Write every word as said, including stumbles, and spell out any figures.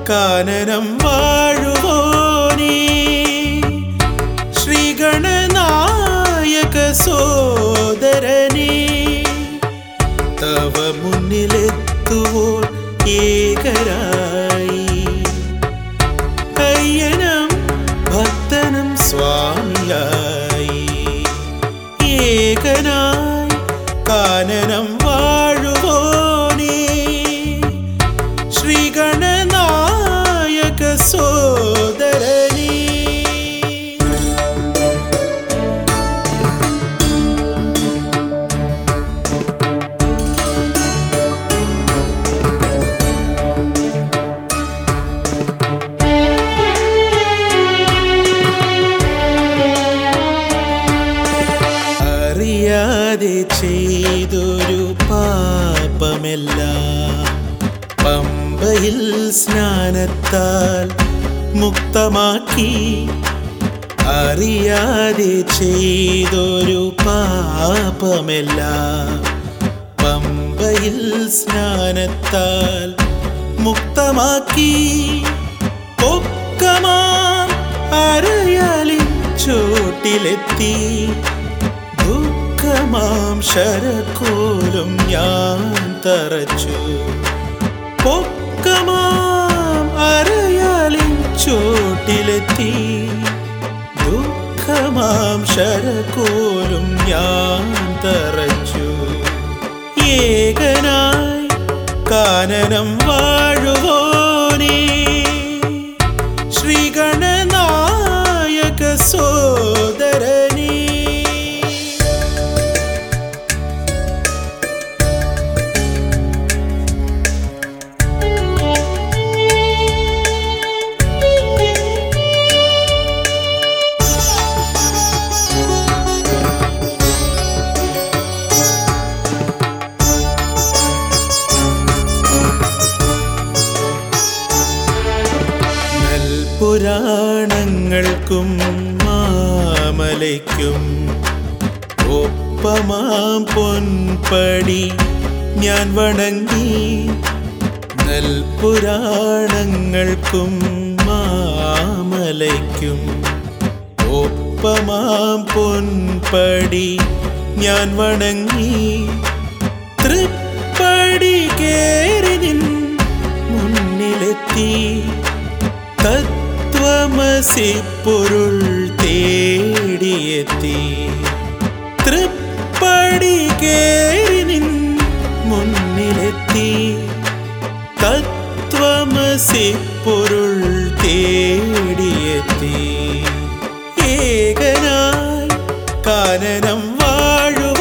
കാനനം വാഴുവോനേ ശ്രീഗണനായക സോദരനേ തവ മുന്നിലെത്തുവോൻ ഏകരായി അയ്യനം ഭക്തനും സ്വാമിയായി ഏകനായി കാനനം വാഴുവോനേ ശ്രീഗണനായക സോദരനേ അറിയാതെ ചെയ്തൊരു പാപമെല്ലാം പമ്പയിൽ സ്നാനത്താൽ മുക്തമാക്കി അറിയാതെ ചെയ്തൊരു പാപമെല്ലാം പമ്പയിൽ സ്നാനത്താൽ മുക്തമാക്കി ഒക്കമാം അരയാലിൻ ചോട്ടിലെത്തി ദുഃഖമാം ശരക്കോലും ഞാൻ തറച്ചു പൊക്കമാം അരയാലിൻ ചോട്ടിലെത്തി ദുഃഖമാം ശരക്കോലും ഞാൻ തറച്ചു ഏകനായി കാനനം വാഴുവോനേ ശ്രീഗണനായക സോദരനേ പുരാണങ്ങൾക്കും മാമലയ്ക്കും ഒപ്പമാം പൊൻപടി ഞാൻ വണങ്ങി നൽപുരാണങ്ങൾക്കും മാമലയ്ക്കും ഒപ്പമാം പൊൻപടി ഞാൻ വണങ്ങി തൃപ്പടി കേറി നിൻ മുന്നിലെത്തി തത്വമസി പൊരുൾ തേടിയെത്തി തൃപ്പടി കേറി നിൻ മുന്നിലെത്തി തത്വമസി പൊരുൾ തേടിയെത്തി ഏകനായി കാനനം വാഴുവോനേ